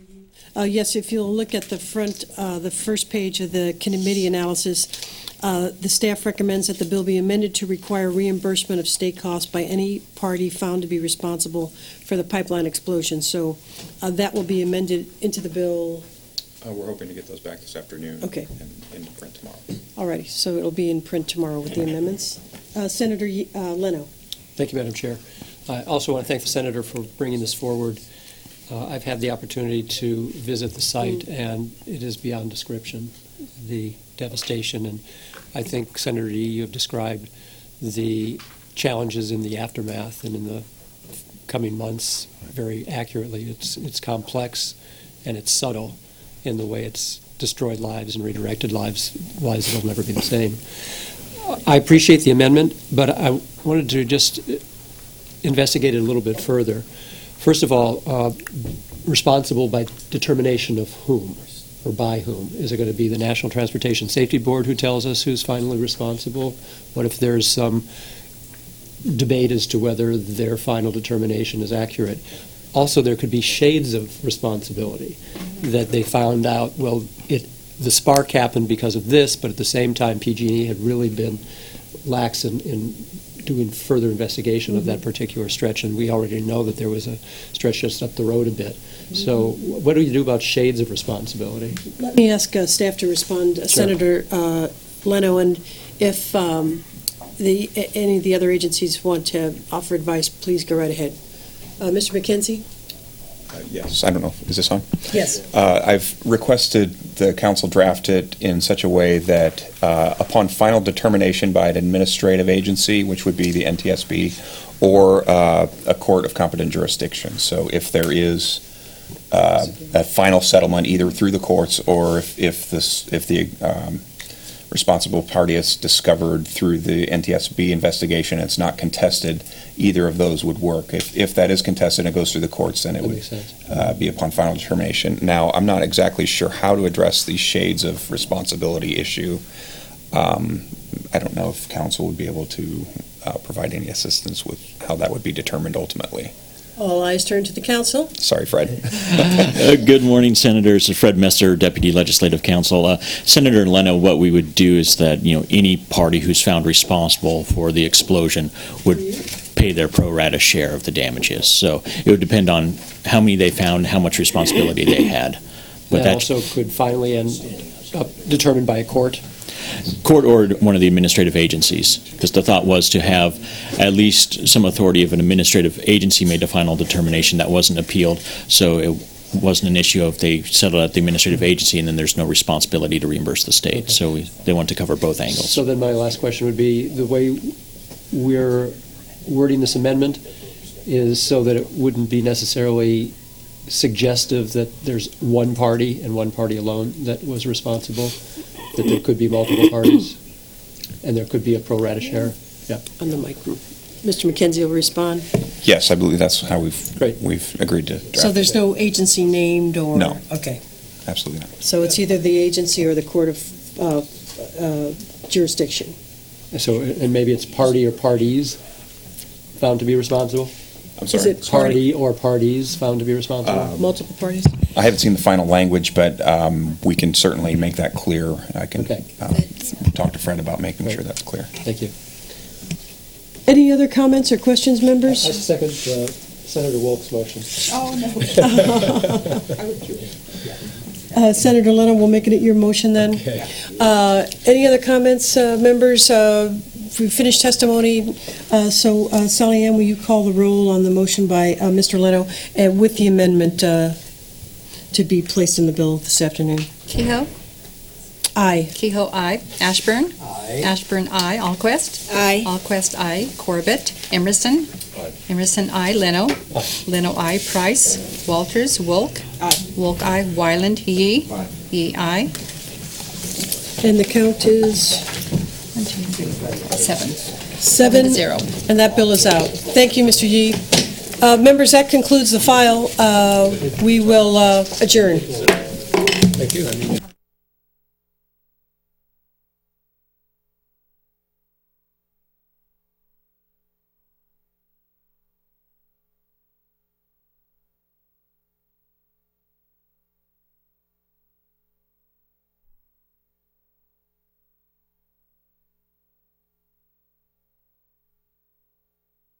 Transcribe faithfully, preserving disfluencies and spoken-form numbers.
Uh, yes, if you'll look at the front, uh, the first page of the committee analysis, uh, the staff recommends that the bill be amended to require reimbursement of state costs by any party found to be responsible for the pipeline explosion. So uh, that will be amended into the bill. Uh, we're hoping to get those back this afternoon. Okay. And into print tomorrow. All righty, so it'll be in print tomorrow with the amendments. Uh, Senator Ye- uh, Leno. Thank you, Madam Chair. I also want to thank the Senator for bringing this forward. Uh, I've had the opportunity to visit the site, mm. and it is beyond description, the devastation. And I think, Senator Yee, you have described the challenges in the aftermath and in the coming months very accurately. It's, it's complex and it's subtle in the way it's destroyed lives and redirected lives, lives that will never be the same. I appreciate the amendment, but I wanted to just investigate it a little bit further. First of all, uh, responsible by determination of whom or by whom? Is it going to be the National Transportation Safety Board who tells us who's finally responsible? What if there's some debate as to whether their final determination is accurate? Also, there could be shades of responsibility that they found out, well, it, the spark happened because of this, but at the same time, P G and E had really been lax in, in doing further investigation mm-hmm. of that particular stretch, and we already know that there was a stretch just up the road a bit. Mm-hmm. So what do you do about shades of responsibility? Let me ask uh, staff to respond, sure. Senator uh, Leno, and if um, the any of the other agencies want to offer advice, please go right ahead. Uh, Mister McKenzie? Uh, yes, I don't know. Is this on? Yes. Uh, I've requested the council draft it in such a way that uh, upon final determination by an administrative agency, which would be the N T S B, or uh, a court of competent jurisdiction. So if there is uh, a final settlement either through the courts or if, if, this, if the um, responsible party is discovered through the N T S B investigation, it's not contested, either of those would work. If, if that is contested and it goes through the courts, then it that would uh, be upon final determination. Now, I'm not exactly sure how to address these shades of responsibility issue. Um, I don't know if council would be able to uh, provide any assistance with how that would be determined ultimately. All eyes turn to the council. Sorry, Fred. uh, good morning, Senators. Fred Messer, Deputy Legislative Counsel. Uh, Senator Leno, what we would do is that, you know, any party who's found responsible for the explosion would pay their pro rata share of the damages. So it would depend on how many they found, how much responsibility they had. But that also could finally end up determined by a court? Court or one of the administrative agencies, because the thought was to have at least some authority of an administrative agency made a final determination that wasn't appealed, so it wasn't an issue if they settled at the administrative agency and then there's no responsibility to reimburse the state. Okay. So we, they want to cover both angles. So then my last question would be, the way we're wording this amendment is so that it wouldn't be necessarily suggestive that there's one party and one party alone that was responsible, that there could be multiple parties, and there could be a pro rata share. Yeah. On the mic. Mister McKenzie will respond. Yes, I believe that's how we've Great. we've agreed to draft So there's it. no agency named or? No. Okay. Absolutely not. So it's either the agency or the court of uh, uh, jurisdiction. So, and maybe it's party or parties found to be responsible? I'm sorry. Is it Party or parties found to be responsible? Um, Multiple parties? I haven't seen the final language, but um, we can certainly make that clear. I can Okay. uh, talk to Fred about making Great. sure that's clear. Thank you. Any other comments or questions, members? I second uh, Senator Wolf's motion. Oh, no. Uh, Senator Leno, we'll make it your motion then. Okay. Uh, any other comments, uh, members? Uh, we finished testimony. Uh, so, uh, Sally Ann, will you call the roll on the motion by uh, Mister Leno and with the amendment uh, to be placed in the bill this afternoon? Kehoe? Aye. Kehoe, aye. Ashburn? Aye. Ashburn, aye. Allquist? Aye. Allquist, aye. Corbett? Emerson? Aye. Emerson, aye. Leno? Aye. Leno, aye. Price? Walters? Wolk? Aye. Wolk, aye. Wyland? Yee? Aye. Yee, aye. And the count is One, two, three, four, seven. seven. Zero. And that bill is out. Thank you, Mister Yee. Uh, members, that concludes the file. Uh, we will uh, adjourn. Thank you.